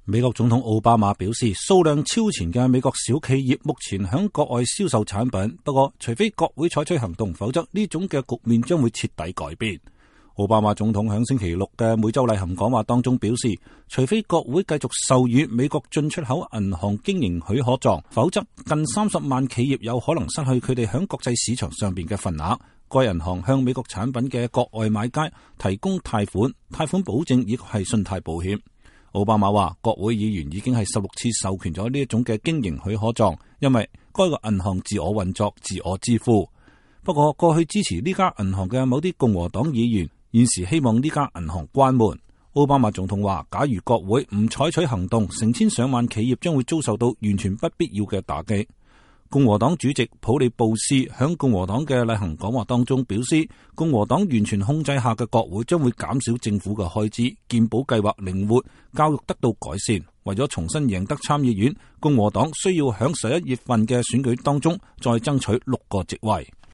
美國總統奧巴馬表示，數量超前嘅美國小企業目前響國外銷售產品，不過除非國會採取行動，否則呢種嘅局面將會徹底改變。奧巴馬總統響星期六嘅每周例行講話當中表示，除非國會繼續授予美國進出口銀行經營許可狀，否則近30萬企業有可能失去佢哋響國際市場上邊嘅份額。該銀行向美國產品嘅國外買家提供貸款保證亦係信貸保險。奧巴馬話，國會議員已經係16次授權咗呢一種嘅經營許可狀，因為該個銀行自我運作、自我支付。不過過去支持呢家銀行嘅某啲共和黨議員現時希望呢家銀行關門。奧巴馬總統話，假如國會唔採取行動，成千上萬企業將會遭受到完全不必要嘅打擊。共和黨主席普利布斯響共和黨嘅例行講話當中表示，共和黨完全控制下嘅國會將會減少政府嘅開支，健保計劃靈活，教育得到改善。為咗重新贏得參議院，共和黨需要響11月份嘅選舉當中再爭取6個席位。